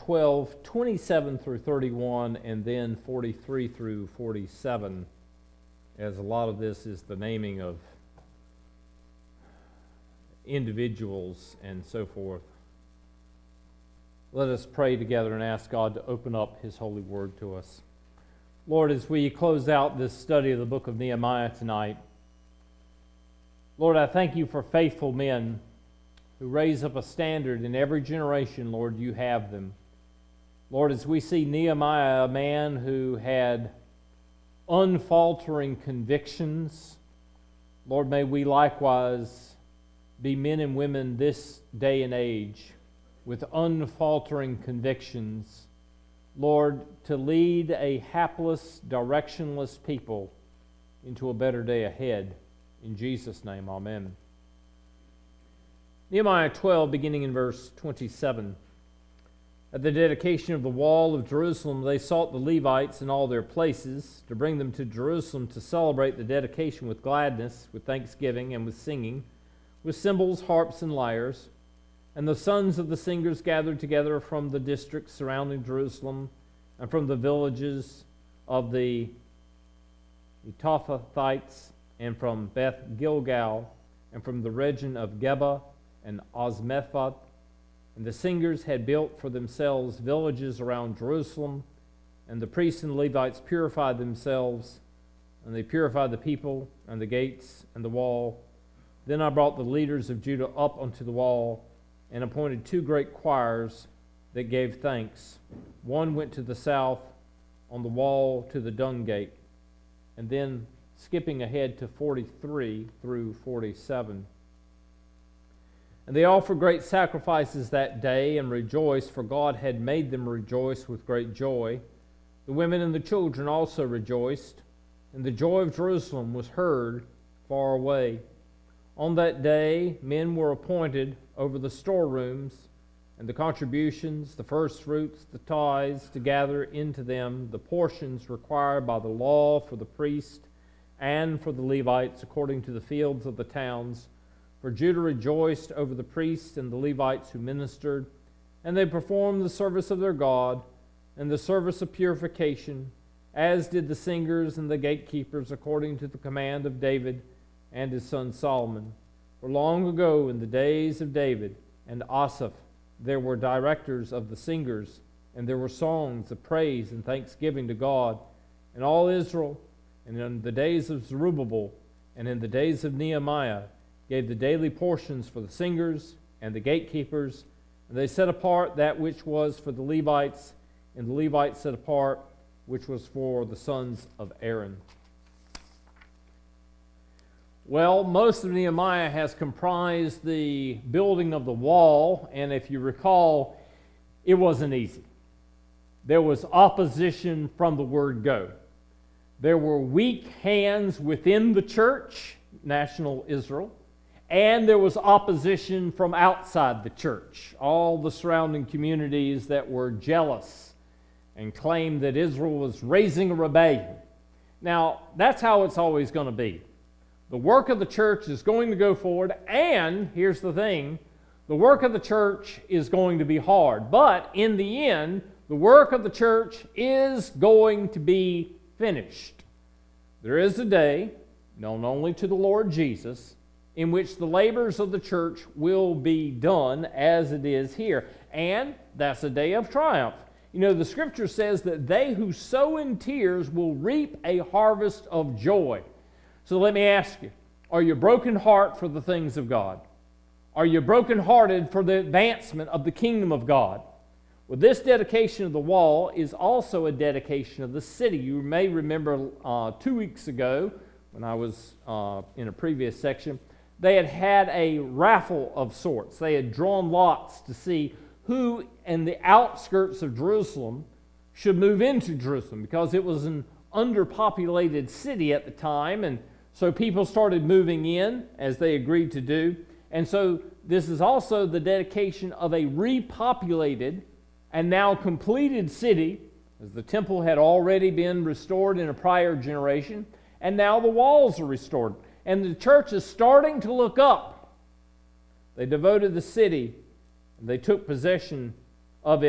12, 27 through 31, and then 43 through 47, as a lot of this is the naming of individuals and so forth. Let us pray together and ask God to open up His holy word to us. Lord, as we close out this study of the book of Nehemiah tonight, Lord, I thank you for faithful men who raise up a standard in every generation. Lord, you have them. Lord, as we see Nehemiah, a man who had unfaltering convictions, Lord, may we likewise be men and women this day and age with unfaltering convictions, Lord, to lead a hapless, directionless people into a better day ahead. In Jesus' name, amen. Nehemiah 12, beginning in verse 27. At the dedication of the wall of Jerusalem, they sought the Levites in all their places to bring them to Jerusalem to celebrate the dedication with gladness, with thanksgiving, and with singing, with cymbals, harps, and lyres. And the sons of the singers gathered together from the districts surrounding Jerusalem and from the villages of the Netophathites and from Beth Gilgal and from the region of Geba and Osmephath. And the singers had built for themselves villages around Jerusalem, and the priests and the Levites purified themselves, and they purified the people and the gates and the wall. Then I brought the leaders of Judah up onto the wall and appointed two great choirs that gave thanks. One went to the south on the wall to the dung gate, and then skipping ahead to 43 through 47. And they offered great sacrifices that day and rejoiced, for God had made them rejoice with great joy. The women and the children also rejoiced, and the joy of Jerusalem was heard far away. On that day, men were appointed over the storerooms and the contributions, the first fruits, the tithes, to gather into them the portions required by the law for the priest and for the Levites according to the fields of the towns. For Judah rejoiced over the priests and the Levites who ministered, and they performed the service of their God and the service of purification, as did the singers and the gatekeepers according to the command of David and his son Solomon. For long ago, in the days of David and Asaph, there were directors of the singers, and there were songs of praise and thanksgiving to God. And all Israel, and in the days of Zerubbabel, and in the days of Nehemiah, gave the daily portions for the singers and the gatekeepers, and they set apart that which was for the Levites, and the Levites set apart which was for the sons of Aaron. Well, most of Nehemiah has comprised the building of the wall, and if you recall, it wasn't easy. There was opposition from the word go. There were weak hands within the church, national Israel, and there was opposition from outside the church, all the surrounding communities that were jealous and claimed that Israel was raising a rebellion. Now, that's how it's always going to be. The work of the church is going to go forward, and here's the thing, the work of the church is going to be hard. But in the end, the work of the church is going to be finished. There is a day, known only to the Lord Jesus, in which the labors of the church will be done as it is here. And that's a day of triumph. You know, the scripture says that they who sow in tears will reap a harvest of joy. So let me ask you, are you broken heart for the things of God? Are you brokenhearted for the advancement of the kingdom of God? Well, this dedication of the wall is also a dedication of the city. You may remember 2 weeks ago, when I was in a previous section, they had a raffle of sorts. They had drawn lots to see who in the outskirts of Jerusalem should move into Jerusalem, because it was an underpopulated city at the time, and so people started moving in as they agreed to do. And so this is also the dedication of a repopulated and now completed city, as the temple had already been restored in a prior generation, and now the walls are restored. And the church is starting to look up. They devoted the city, and they took possession of it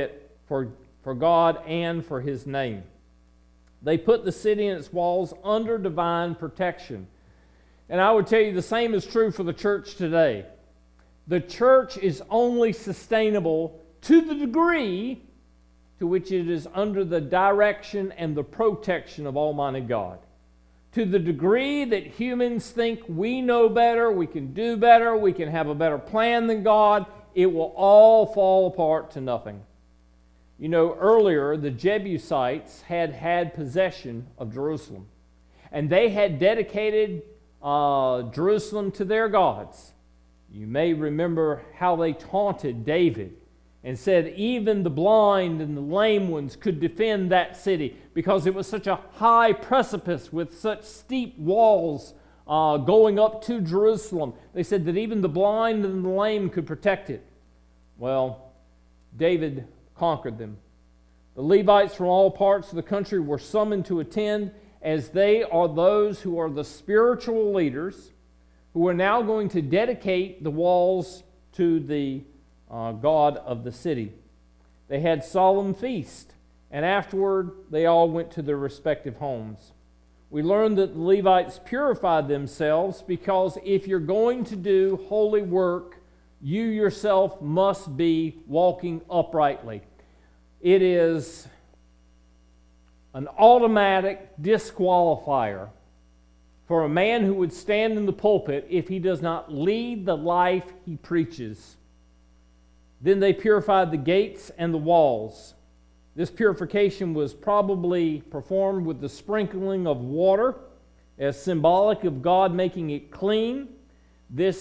for God and for His name. They put the city and its walls under divine protection. And I would tell you the same is true for the church today. The church is only sustainable to the degree to which it is under the direction and the protection of Almighty God. To the degree that humans think we know better, we can do better, we can have a better plan than God, it will all fall apart to nothing. You know, earlier the Jebusites had possession of Jerusalem, and they had dedicated Jerusalem to their gods. You may remember how they taunted David and said even the blind and the lame ones could defend that city because it was such a high precipice with such steep walls going up to Jerusalem. They said that even the blind and the lame could protect it. Well, David conquered them. The Levites from all parts of the country were summoned to attend, as they are those who are the spiritual leaders who are now going to dedicate the walls to the God of the city. They had solemn feast, and afterward they all went to their respective homes. We learned that the Levites purified themselves because if you're going to do holy work, you yourself must be walking uprightly. It is an automatic disqualifier for a man who would stand in the pulpit if he does not lead the life he preaches. Then they purified the gates and the walls. This purification was probably performed with the sprinkling of water as symbolic of God making it clean. This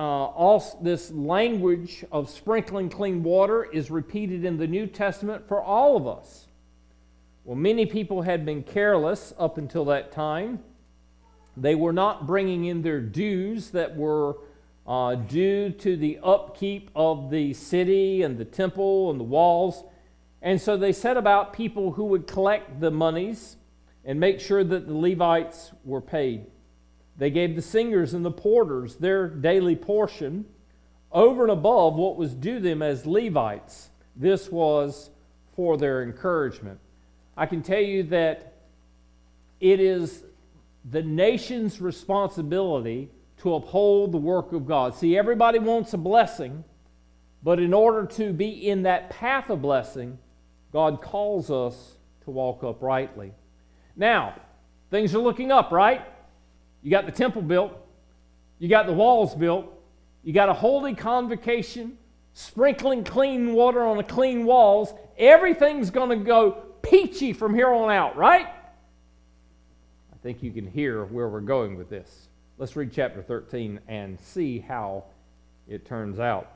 language of sprinkling clean water is repeated in the New Testament for all of us. Well, many people had been careless up until that time. They were not bringing in their dues that were due to the upkeep of the city and the temple and the walls. And so they set about people who would collect the monies and make sure that the Levites were paid. They gave the singers and the porters their daily portion over and above what was due them as Levites. This was for their encouragement. I can tell you that it is the nation's responsibility to uphold the work of God. See, everybody wants a blessing, but in order to be in that path of blessing, God calls us to walk uprightly. Now, things are looking up, right? You got the temple built. You got the walls built. You got a holy convocation, sprinkling clean water on the clean walls. Everything's going to go peachy from here on out, right? I think you can hear where we're going with this. Let's read chapter 13 and see how it turns out.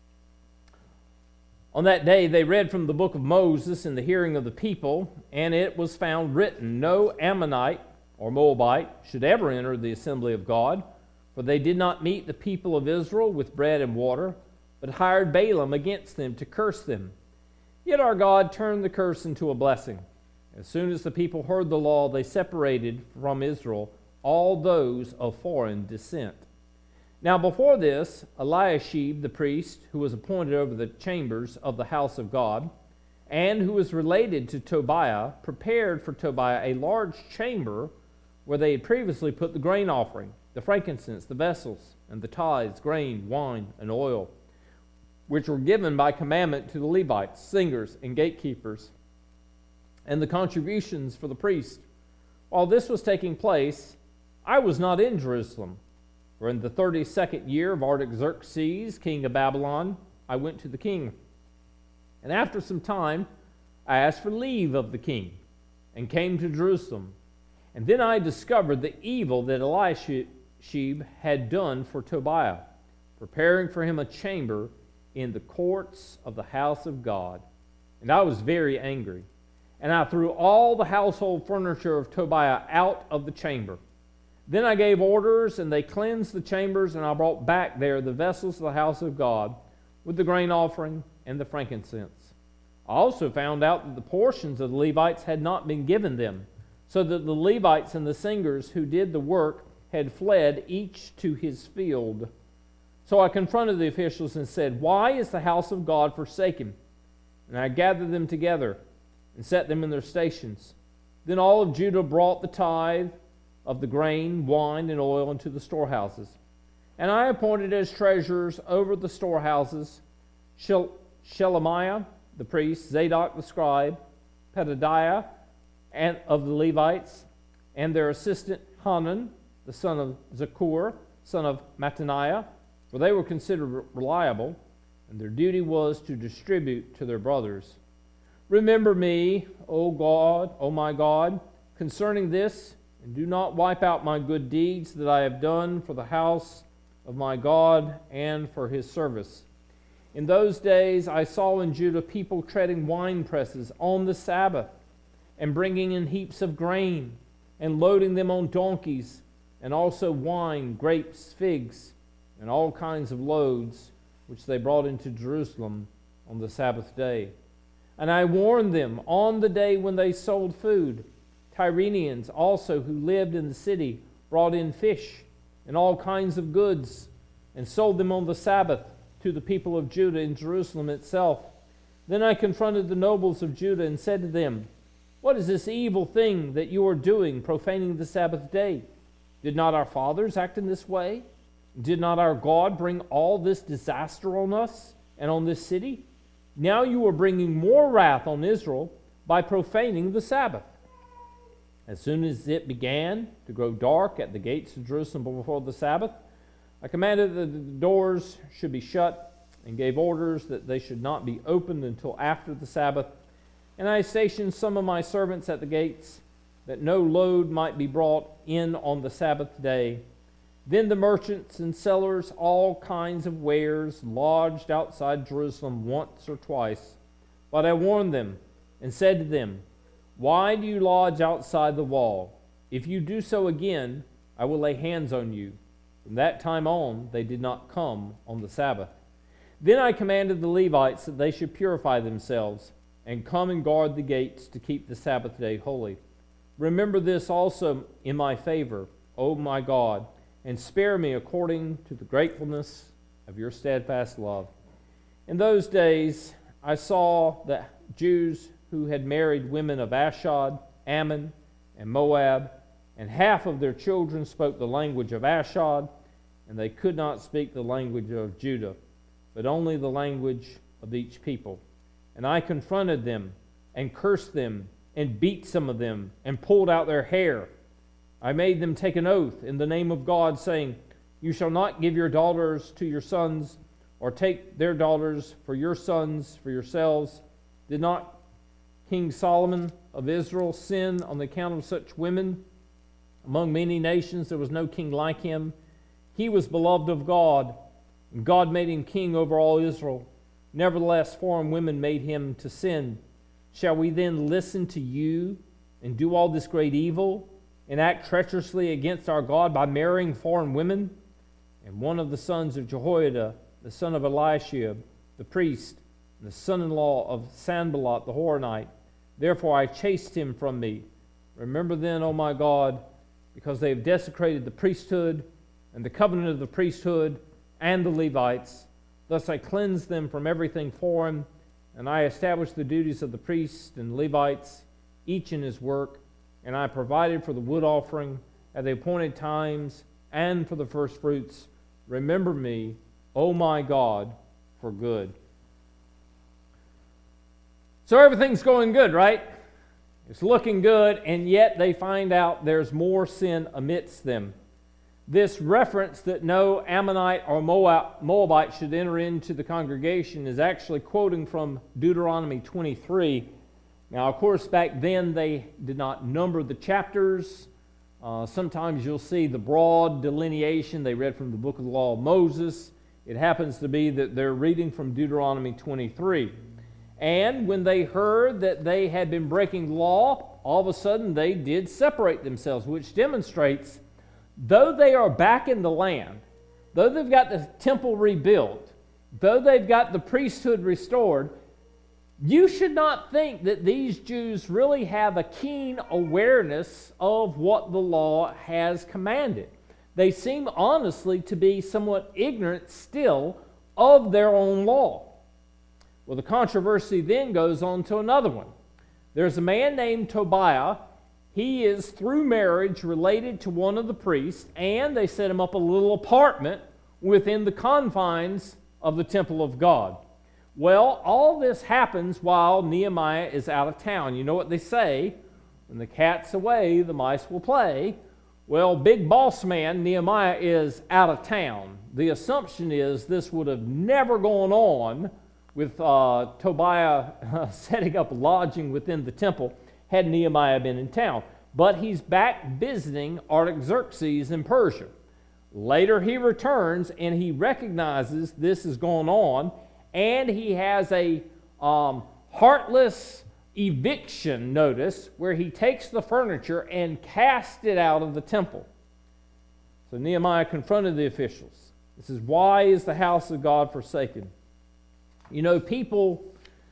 On that day they read from the book of Moses in the hearing of the people, and it was found written, no Ammonite or Moabite should ever enter the assembly of God, for they did not meet the people of Israel with bread and water, but hired Balaam against them to curse them. Yet our God turned the curse into a blessing. As soon as the people heard the law, they separated from Israel all those of foreign descent. Now before this, Eliashib the priest, who was appointed over the chambers of the house of God, and who was related to Tobiah, prepared for Tobiah a large chamber where they had previously put the grain offering, the frankincense, the vessels, and the tithes, grain, wine, and oil, which were given by commandment to the Levites, singers, and gatekeepers, and the contributions for the priest. While this was taking place, I was not in Jerusalem, for in the 32nd year of Artaxerxes, king of Babylon, I went to the king. And after some time, I asked for leave of the king, and came to Jerusalem. And then I discovered the evil that Eliashib had done for Tobiah, preparing for him a chamber in the courts of the house of God. And I was very angry. And I threw all the household furniture of Tobiah out of the chamber. Then I gave orders, and they cleansed the chambers, and I brought back there the vessels of the house of God with the grain offering and the frankincense. I also found out that the portions of the Levites had not been given them, so that the Levites and the singers who did the work had fled each to his field. So I confronted the officials and said, "Why is the house of God forsaken? and I gathered them together and set them in their stations. Then all of Judah brought the tithe of the grain, wine, and oil into the storehouses. And I appointed as treasurers over the storehouses Shelemiah the priest, Zadok the scribe, Pedadiah and of the Levites, and their assistant Hanan, the son of Zakur, son of Mattaniah, for they were considered reliable, and their duty was to distribute to their brothers. Remember me, O God, O my God, concerning this, and do not wipe out my good deeds that I have done for the house of my God and for his service. In those days I saw in Judah people treading wine presses on the Sabbath, and bringing in heaps of grain, and loading them on donkeys, and also wine, grapes, figs, and all kinds of loads, which they brought into Jerusalem on the Sabbath day. And I warned them on the day when they sold food. Tyrians also, who lived in the city, brought in fish and all kinds of goods, and sold them on the Sabbath to the people of Judah in Jerusalem itself. Then I confronted the nobles of Judah and said to them, What is this evil thing that you are doing, profaning the Sabbath day? Did not our fathers act in this way? Did not our God bring all this disaster on us and on this city? Now you are bringing more wrath on Israel by profaning the Sabbath. As soon as it began to grow dark at the gates of Jerusalem before the Sabbath, I commanded that the doors should be shut and gave orders that they should not be opened until after the Sabbath. And I stationed some of my servants at the gates, that no load might be brought in on the Sabbath day. Then the merchants and sellers, all kinds of wares, lodged outside Jerusalem once or twice. But I warned them and said to them, Why do you lodge outside the wall? If you do so again, I will lay hands on you. From that time on, they did not come on the Sabbath. Then I commanded the Levites that they should purify themselves and come and guard the gates to keep the Sabbath day holy. Remember this also in my favor, O my God, and spare me according to the gratefulness of your steadfast love. In those days I saw that Jews who had married women of Ashdod, Ammon, and Moab, and half of their children spoke the language of Ashdod, and they could not speak the language of Judah, but only the language of each people. And I confronted them, and cursed them, and beat some of them, and pulled out their hair. I made them take an oath in the name of God, saying, You shall not give your daughters to your sons, or take their daughters for your sons for yourselves. Did not King Solomon of Israel sin on the account of such women? Among many nations there was no king like him. He was beloved of God, and God made him king over all Israel. Nevertheless, foreign women made him to sin. Shall we then listen to you and do all this great evil and act treacherously against our God by marrying foreign women? And one of the sons of Jehoiada, the son of Eliashib, the priest, and the son-in-law of Sanballat the Horonite, therefore I chased him from me. Remember then, O my God, because they have desecrated the priesthood and the covenant of the priesthood and the Levites. Thus I cleansed them from everything foreign, and I established the duties of the priests and Levites, each in his work, and I provided for the wood offering at the appointed times and for the first fruits. Remember me, O my God, for good. So everything's going good, right? It's looking good, and yet they find out there's more sin amidst them. This reference that no Ammonite or Moabite should enter into the congregation is actually quoting from Deuteronomy 23. Now, of course, back then they did not number the chapters. Sometimes you'll see the broad delineation. They read from the book of the law of Moses. It happens to be that they're reading from Deuteronomy 23. And when they heard that they had been breaking law, all of a sudden they did separate themselves, which demonstrates, though they are back in the land, though they've got the temple rebuilt, though they've got the priesthood restored, you should not think that these Jews really have a keen awareness of what the law has commanded. They seem honestly to be somewhat ignorant still of their own law. Well, the controversy then goes on to another one. There's a man named Tobiah. He is, through marriage, related to one of the priests, and they set him up a little apartment within the confines of the temple of God. Well, all this happens while Nehemiah is out of town. You know what they say? When the cat's away, the mice will play. Well, big boss man Nehemiah is out of town. The assumption is this would have never gone on with Tobiah setting up lodging within the temple had Nehemiah been in town. But he's back visiting Artaxerxes in Persia. Later he returns and he recognizes this is going on, and he has a heartless eviction notice where he takes the furniture and casts it out of the temple. So Nehemiah confronted the officials. This is, why is the house of God forsaken? You know, people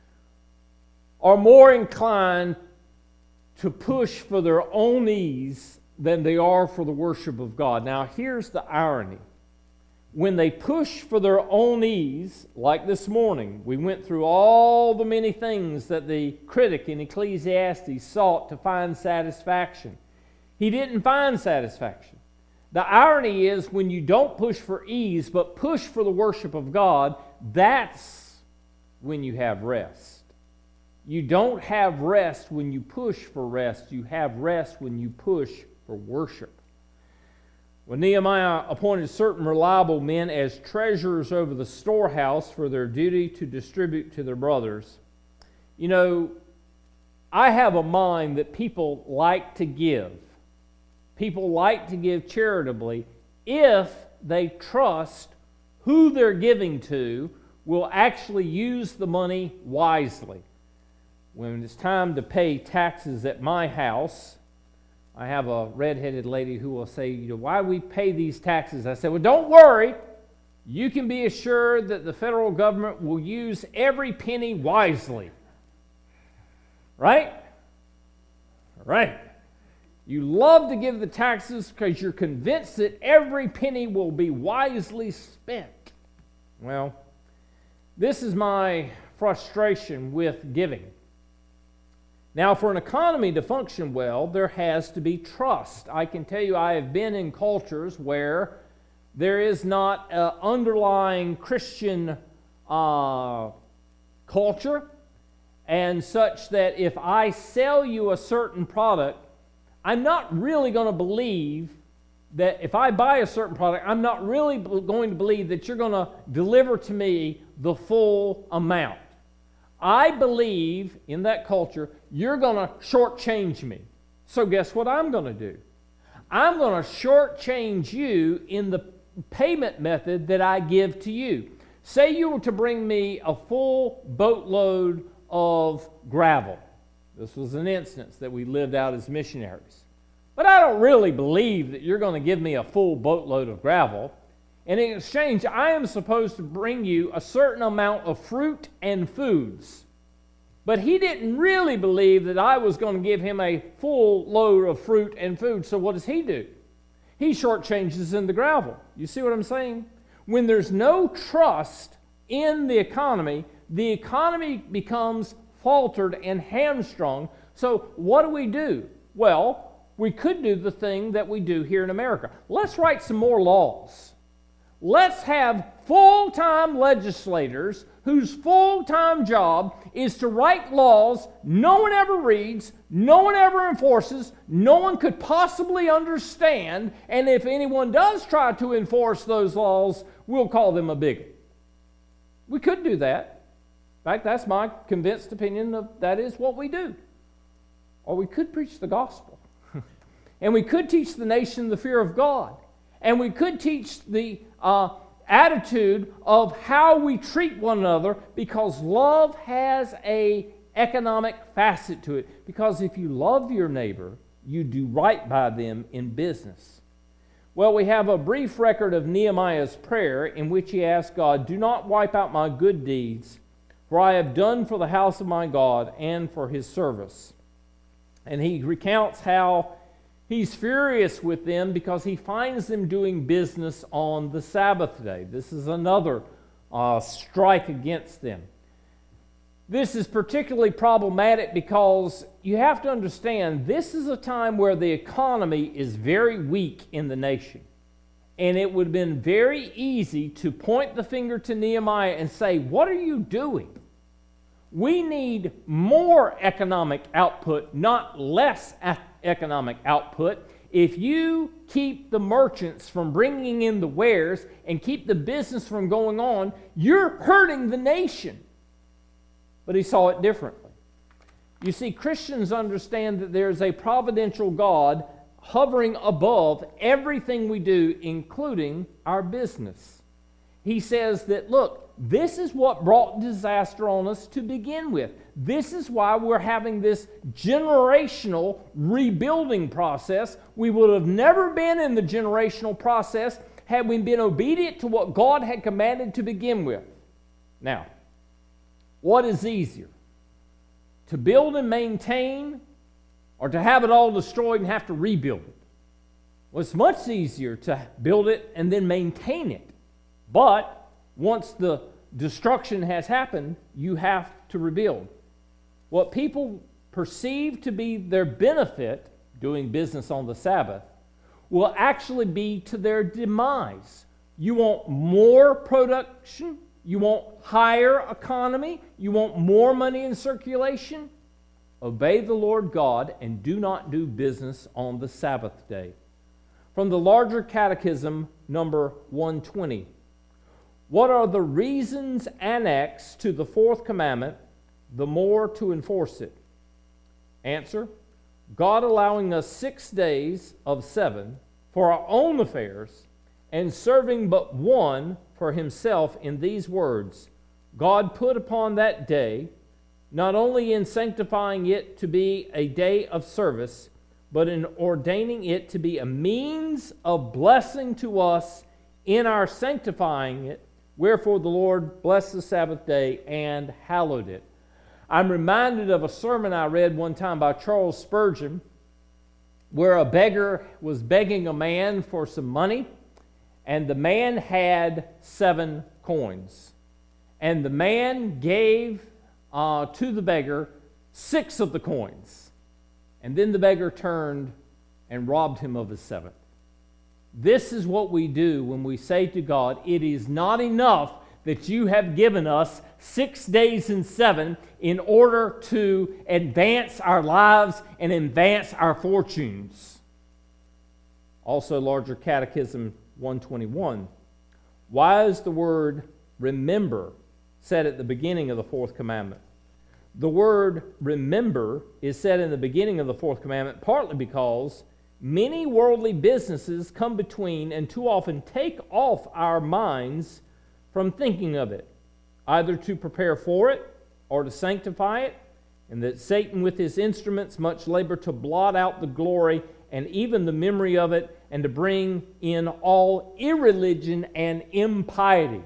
are more inclined to push for their own ease than they are for the worship of God. Now, here's the irony. When they push for their own ease, like this morning, we went through all the many things that the critic in Ecclesiastes sought to find satisfaction. He didn't find satisfaction. The irony is, when you don't push for ease, but push for the worship of God, that's when you have rest. You don't have rest when you push for rest. You have rest when you push for worship. When Nehemiah appointed certain reliable men as treasurers over the storehouse for their duty to distribute to their brothers, you know, I have a mind that people like to give. People like to give charitably if they trust who they're giving to will actually use the money wisely. When it's time to pay taxes at my house, I have a redheaded lady who will say, you know, why do we pay these taxes? I said, well, don't worry. You can be assured that the federal government will use every penny wisely. Right? Right. You love to give the taxes because you're convinced that every penny will be wisely spent. Well, this is my frustration with giving. Now, for an economy to function well, there has to be trust. I can tell you I have been in cultures where there is not an underlying Christian culture, and such that if I sell you a certain product, I'm not really going to believe that if I buy a certain product, I'm not really going to believe that you're going to deliver to me the full amount. I believe in that culture, you're going to shortchange me. So guess what I'm going to do? I'm going to shortchange you in the payment method that I give to you. Say you were to bring me a full boatload of gravel. This was an instance that we lived out as missionaries. But I don't really believe that you're going to give me a full boatload of gravel. And in exchange, I am supposed to bring you a certain amount of fruit and foods. But he didn't really believe that I was going to give him a full load of fruit and food. So what does he do? He shortchanges in the gravel. You see what I'm saying? When there's no trust in the economy becomes faltered and hamstrung. So what do? Well, we could do the thing that we do here in America. Let's write some more laws. Let's have full-time legislators whose full-time job is to write laws no one ever reads, no one ever enforces, no one could possibly understand, and if anyone does try to enforce those laws, we'll call them a bigot. We could do that. In fact, that's my convinced opinion of that is what we do. Or we could preach the gospel. And we could teach the nation the fear of God. And we could teach the attitude of how we treat one another, because love has an economic facet to it. Because if you love your neighbor, you do right by them in business. Well, we have a brief record of Nehemiah's prayer in which he asked God, "Do not wipe out my good deeds, for I have done for the house of my God and for his service." And he recounts how he's furious with them because he finds them doing business on the Sabbath day. This is another strike against them. This is particularly problematic because you have to understand this is a time where the economy is very weak in the nation. And it would have been very easy to point the finger to Nehemiah and say, what are you doing? We need more economic output, not less economic output. If you keep the merchants from bringing in the wares and keep the business from going on, you're hurting the nation. But he saw it differently. You see, Christians understand that there's a providential God hovering above everything we do, including our business. He says that, look, this is what brought disaster on us to begin with. This is why we're having this generational rebuilding process. We would have never been in the generational process had we been obedient to what God had commanded to begin with. Now, what is easier? To build and maintain, or to have it all destroyed and have to rebuild it? Well, it's much easier to build it and then maintain it. But once the destruction has happened, you have to rebuild. What people perceive to be their benefit, doing business on the Sabbath, will actually be to their demise. You want more production? You want higher economy? You want more money in circulation? Obey the Lord God and do not do business on the Sabbath day. From the Larger Catechism, number 120. What are the reasons annexed to the fourth commandment, the more to enforce it? Answer: God allowing us 6 days of 7 for our own affairs and serving but one for himself in these words: God put upon that day, not only in sanctifying it to be a day of service, but in ordaining it to be a means of blessing to us in our sanctifying it. Wherefore the Lord blessed the Sabbath day and hallowed it. I'm reminded of a sermon I read one time by Charles Spurgeon, where a beggar was begging a man for some money, and the man had 7 coins. And the man gave to the beggar 6 of the coins. And then the beggar turned and robbed him of his 7th. This is what we do when we say to God, it is not enough that you have given us 6 days and 7 in order to advance our lives and advance our fortunes. Also, Larger Catechism 121. Why is the word remember said at the beginning of the fourth commandment? The word remember is said in the beginning of the fourth commandment partly because many worldly businesses come between and too often take off our minds from thinking of it, either to prepare for it or to sanctify it, and that Satan with his instruments much labor to blot out the glory and even the memory of it, and to bring in all irreligion and impiety.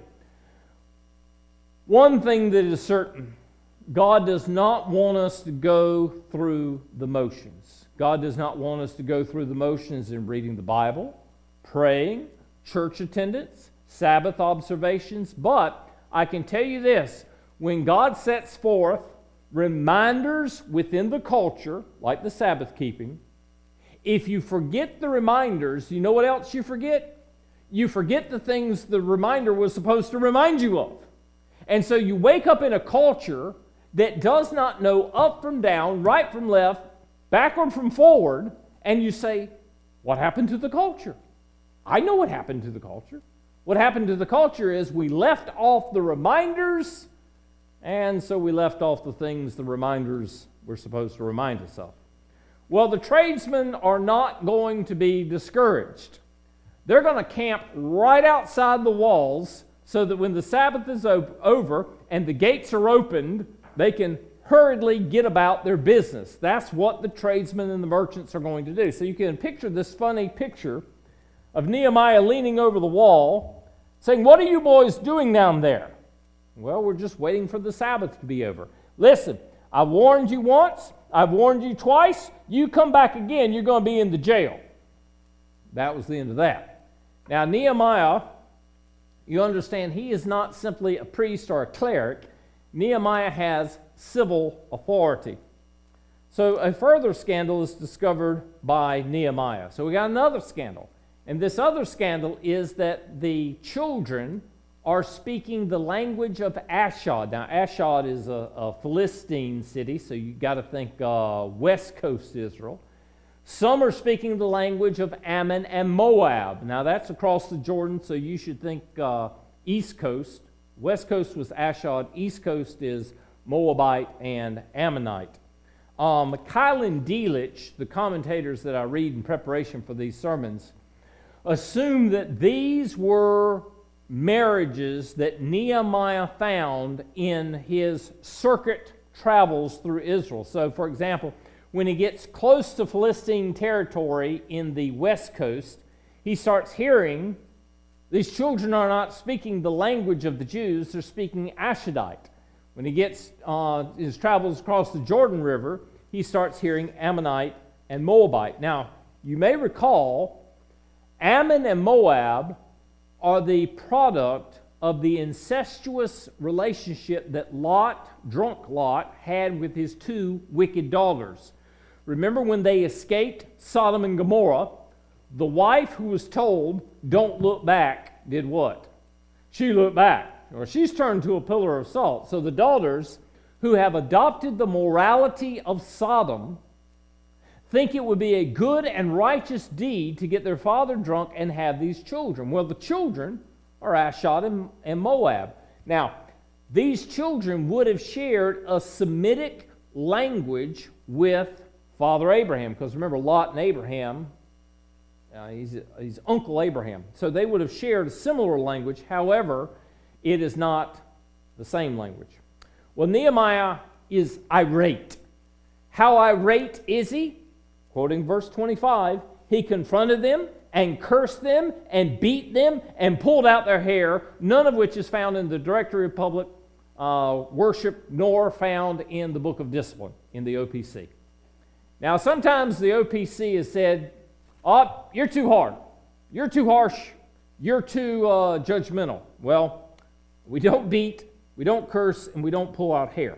One thing that is certain, God does not want us to go through the motions. God does not want us to go through the motions in reading the Bible, praying, church attendance, Sabbath observations. But I can tell you this, when God sets forth reminders within the culture, like the Sabbath keeping, if you forget the reminders, you know what else you forget? You forget the things the reminder was supposed to remind you of. And so you wake up in a culture that does not know up from down, right from left, backward from forward, and you say, what happened to the culture? I know what happened to the culture. What happened to the culture is we left off the reminders, and so we left off the things the reminders were supposed to remind us of. Well, the tradesmen are not going to be discouraged. They're going to camp right outside the walls so that when the Sabbath is over and the gates are opened, they can hurriedly get about their business. That's what the tradesmen and the merchants are going to do. So you can picture this funny picture of Nehemiah leaning over the wall saying, what are you boys doing down there? Well, we're just waiting for the Sabbath to be over. Listen, I warned you once. I've warned you twice. You come back again, you're going to be in the jail. That was the end of that. Now, Nehemiah, you understand, he is not simply a priest or a cleric. Nehemiah has civil authority. So a further scandal is discovered by Nehemiah. So we got another scandal. And this other scandal is that the children are speaking the language of Ashdod. Now, Ashdod is a Philistine city, so you got to think West Coast Israel. Some are speaking the language of Ammon and Moab. Now, that's across the Jordan, so you should think East Coast. West Coast was Ashdod. East Coast is Moabite and Ammonite. Keil and Delitzsch, the commentators that I read in preparation for these sermons, assume that these were marriages that Nehemiah found in his circuit travels through Israel. So, for example, when he gets close to Philistine territory in the West Coast, he starts hearing these children are not speaking the language of the Jews, they're speaking Ashdodite. When he gets his travels across the Jordan River, he starts hearing Ammonite and Moabite. Now, you may recall, Ammon and Moab are the product of the incestuous relationship that drunk Lot, had with his two wicked daughters. Remember when they escaped Sodom and Gomorrah, the wife who was told, don't look back, did what? She looked back, or she's turned to a pillar of salt. So the daughters who have adopted the morality of Sodom think it would be a good and righteous deed to get their father drunk and have these children. Well, the children are Ashdod and Moab. Now, these children would have shared a Semitic language with Father Abraham, because remember, Lot and Abraham, he's Uncle Abraham. So they would have shared a similar language. However, it is not the same language. Well, Nehemiah is irate. How irate is he? Quoting verse 25, he confronted them and cursed them and beat them and pulled out their hair, none of which is found in the Directory of Public Worship nor found in the Book of Discipline in the OPC. Now, sometimes the OPC has said, oh, you're too hard, you're too harsh, you're too judgmental. Well, we don't beat, we don't curse, and we don't pull out hair.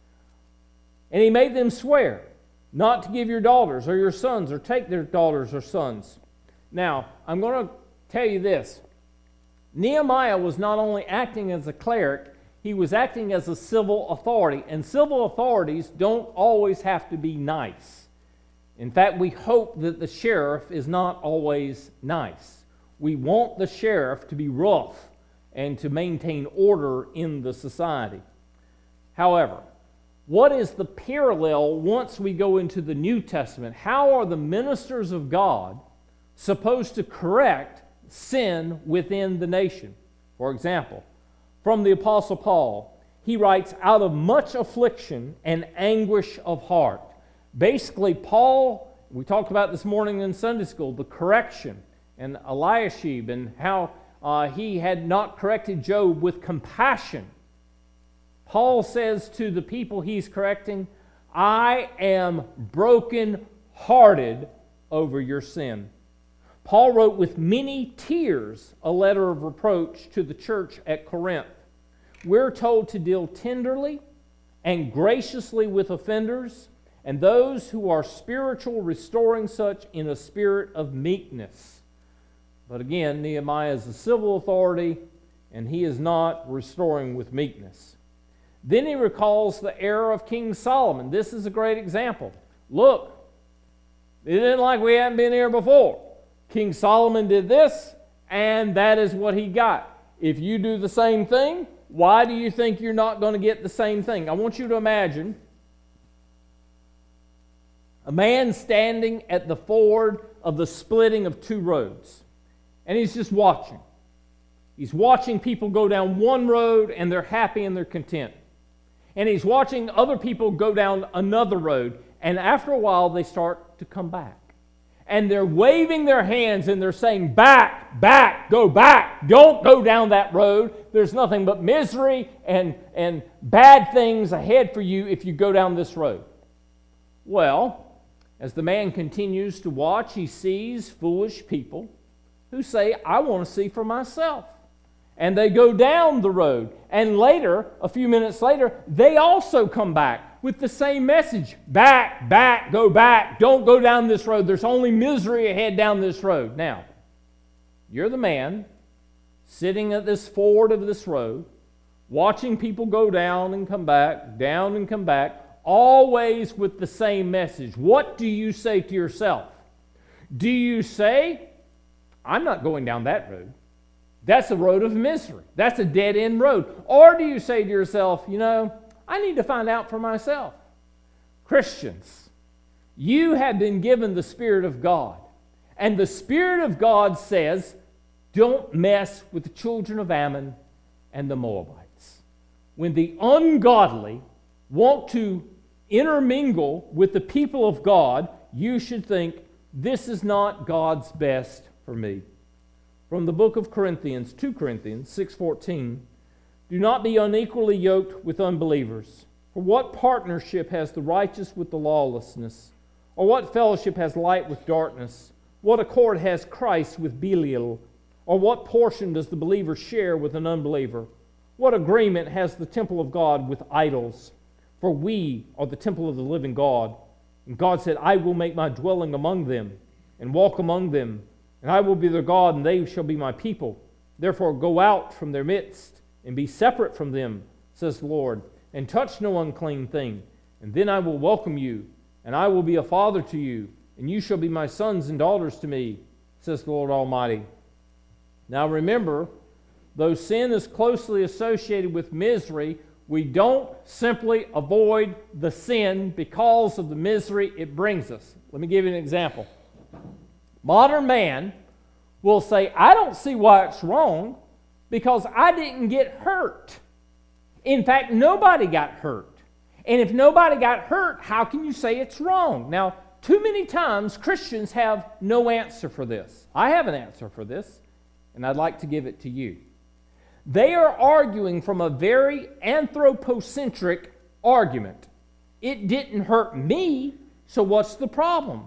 And he made them swear not to give your daughters or your sons or take their daughters or sons. Now, I'm going to tell you this. Nehemiah was not only acting as a cleric, he was acting as a civil authority. And civil authorities don't always have to be nice. In fact, we hope that the sheriff is not always nice. We want the sheriff to be rough and to maintain order in the society. However, what is the parallel once we go into the New Testament? How are the ministers of God supposed to correct sin within the nation? For example, from the Apostle Paul, he writes, out of much affliction and anguish of heart. Basically, Paul, we talked about this morning in Sunday school, the correction, and Eliashib, and how he had not corrected Job with compassion. Paul says to the people he's correcting, I am broken-hearted over your sin. Paul wrote with many tears a letter of reproach to the church at Corinth. We're told to deal tenderly and graciously with offenders, and those who are spiritual, restoring such in a spirit of meekness. But again, Nehemiah is a civil authority, and he is not restoring with meekness. Then he recalls the era of King Solomon. This is a great example. Look, it isn't like we hadn't been here before. King Solomon did this, and that is what he got. If you do the same thing, why do you think you're not going to get the same thing? I want you to imagine a man standing at the ford of the splitting of two roads, and he's just watching. He's watching people go down one road, and they're happy and they're content. And he's watching other people go down another road, and after a while, they start to come back. And they're waving their hands, and they're saying, back, back, go back. Don't go down that road. There's nothing but misery and bad things ahead for you if you go down this road. Well, as the man continues to watch, he sees foolish people who say, I want to see for myself. And they go down the road. And later, a few minutes later, they also come back with the same message. Back, back, go back. Don't go down this road. There's only misery ahead down this road. Now, you're the man sitting at this ford of this road, watching people go down and come back, always with the same message. What do you say to yourself? Do you say, I'm not going down that road? That's a road of misery. That's a dead-end road. Or do you say to yourself, I need to find out for myself? Christians, you have been given the Spirit of God. And the Spirit of God says, don't mess with the children of Ammon and the Moabites. When the ungodly want to intermingle with the people of God, you should think, this is not God's best for me. From the book of Corinthians, 2 Corinthians 6:14, do not be unequally yoked with unbelievers. For what partnership has the righteous with the lawlessness? Or what fellowship has light with darkness? What accord has Christ with Belial? Or what portion does the believer share with an unbeliever? What agreement has the temple of God with idols? For we are the temple of the living God. And God said, I will make my dwelling among them and walk among them. And I will be their God, and they shall be my people. Therefore go out from their midst, and be separate from them, says the Lord, and touch no unclean thing. And then I will welcome you, and I will be a father to you, and you shall be my sons and daughters to me, says the Lord Almighty. Now remember, though sin is closely associated with misery, we don't simply avoid the sin because of the misery it brings us. Let me give you an example. Modern man will say, I don't see why it's wrong because I didn't get hurt. In fact, nobody got hurt. And if nobody got hurt, how can you say it's wrong? Now, too many times Christians have no answer for this. I have an answer for this, and I'd like to give it to you. They are arguing from a very anthropocentric argument. It didn't hurt me, so what's the problem?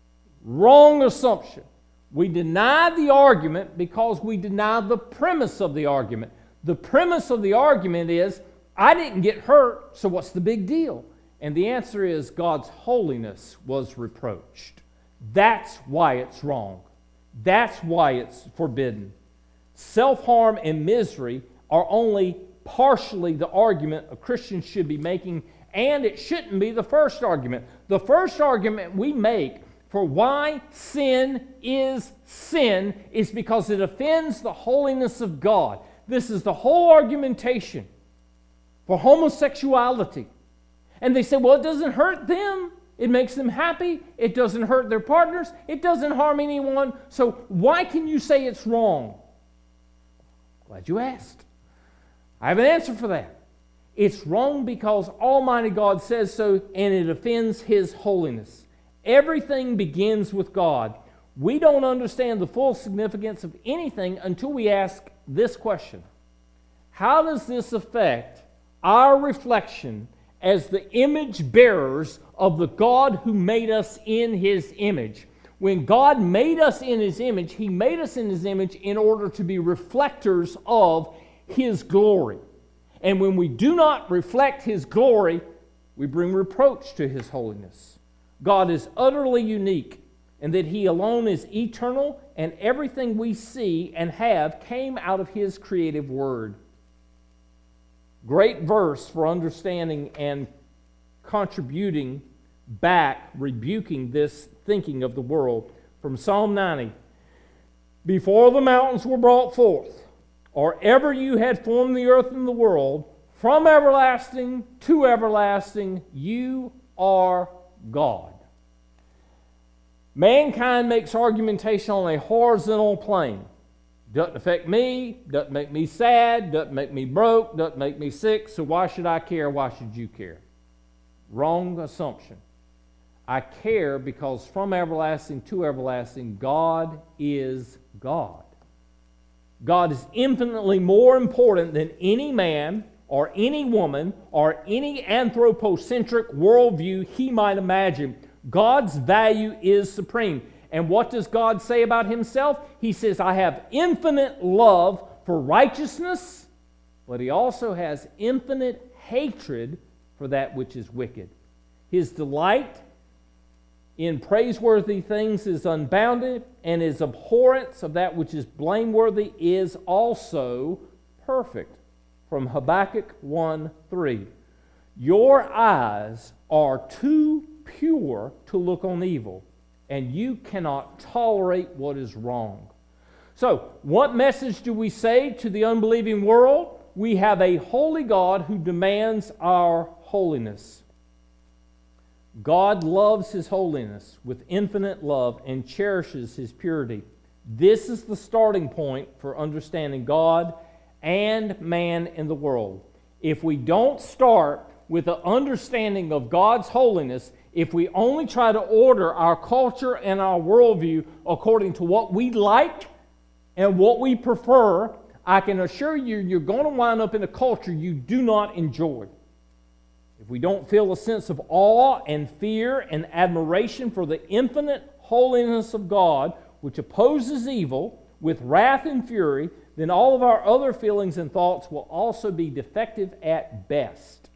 Wrong assumption. We deny the argument because we deny the premise of the argument. The premise of the argument is, I didn't get hurt, so what's the big deal? And the answer is, God's holiness was reproached. That's why it's wrong. That's why it's forbidden. Self-harm and misery are only partially the argument a Christian should be making, and it shouldn't be the first argument. The first argument we make for why sin is because it offends the holiness of God. This is the whole argumentation for homosexuality. And they say, well, it doesn't hurt them. It makes them happy. It doesn't hurt their partners. It doesn't harm anyone. So why can you say it's wrong? Glad you asked. I have an answer for that. It's wrong because Almighty God says so, and it offends His holiness. Everything begins with God. We don't understand the full significance of anything until we ask this question. How does this affect our reflection as the image bearers of the God who made us in His image? When God made us in His image, He made us in His image in order to be reflectors of His glory. And when we do not reflect His glory, we bring reproach to His holiness. God is utterly unique in that He alone is eternal, and everything we see and have came out of His creative word. Great verse for understanding and contributing back, rebuking this thinking of the world. From Psalm 90, before the mountains were brought forth, or ever you had formed the earth and the world, from everlasting to everlasting, you are God. Mankind makes argumentation on a horizontal plane. Doesn't affect me, doesn't make me sad, doesn't make me broke, doesn't make me sick, so why should I care? Why should you care? Wrong assumption. I care because from everlasting to everlasting, God is God. God is infinitely more important than any man or any woman or any anthropocentric worldview he might imagine. God's value is supreme. And what does God say about Himself? He says, I have infinite love for righteousness, but he also has infinite hatred for that which is wicked. His delight in praiseworthy things is unbounded, and his abhorrence of that which is blameworthy is also perfect. From Habakkuk 1:3. Your eyes are too pure to look on evil, and you cannot tolerate what is wrong. So, what message do we say to the unbelieving world? We have a holy God who demands our holiness. God loves His holiness with infinite love and cherishes His purity. This is the starting point for understanding God and man in the world. If we don't start with an understanding of God's holiness, if we only try to order our culture and our worldview according to what we like and what we prefer, I can assure you, you're going to wind up in a culture you do not enjoy. If we don't feel a sense of awe and fear and admiration for the infinite holiness of God, which opposes evil with wrath and fury, then all of our other feelings and thoughts will also be defective at best.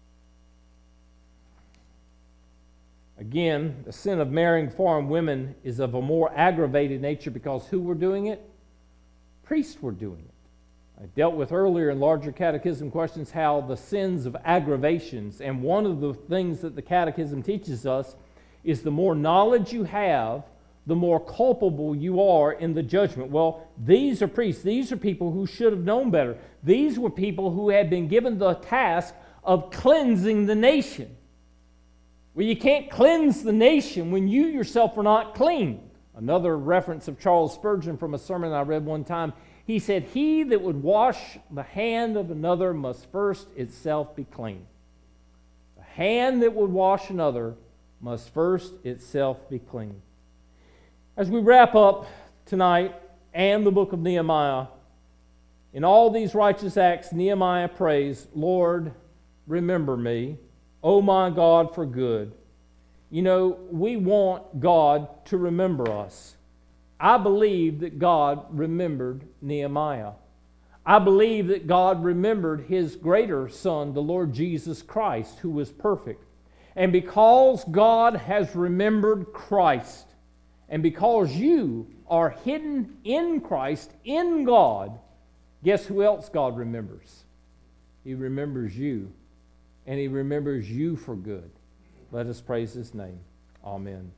Again, the sin of marrying foreign women is of a more aggravated nature because who were doing it? Priests were doing it. I dealt with earlier in larger catechism questions how the sins of aggravations, and one of the things that the catechism teaches us is the more knowledge you have, the more culpable you are in the judgment. Well, these are priests. These are people who should have known better. These were people who had been given the task of cleansing the nation. Well, you can't cleanse the nation when you yourself are not clean. Another reference of Charles Spurgeon from a sermon I read one time, he said, "He that would wash the hand of another must first itself be clean." The hand that would wash another must first itself be clean. As we wrap up tonight and the book of Nehemiah, in all these righteous acts, Nehemiah prays, "Lord, remember me, O my God, for good." You know, we want God to remember us. I believe that God remembered Nehemiah. I believe that God remembered His greater Son, the Lord Jesus Christ, who was perfect. And because God has remembered Christ, and because you are hidden in Christ, in God, guess who else God remembers? He remembers you, and He remembers you for good. Let us praise His name. Amen.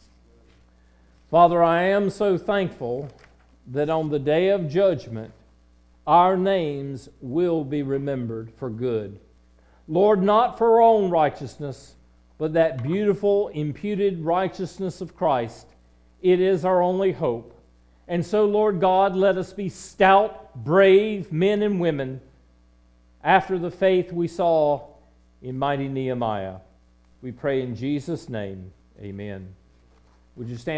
Father, I am so thankful that on the day of judgment, our names will be remembered for good. Lord, not for our own righteousness, but that beautiful imputed righteousness of Christ. It is our only hope. And so, Lord God, let us be stout, brave men and women after the faith we saw in mighty Nehemiah. We pray in Jesus' name, amen. Would you stand?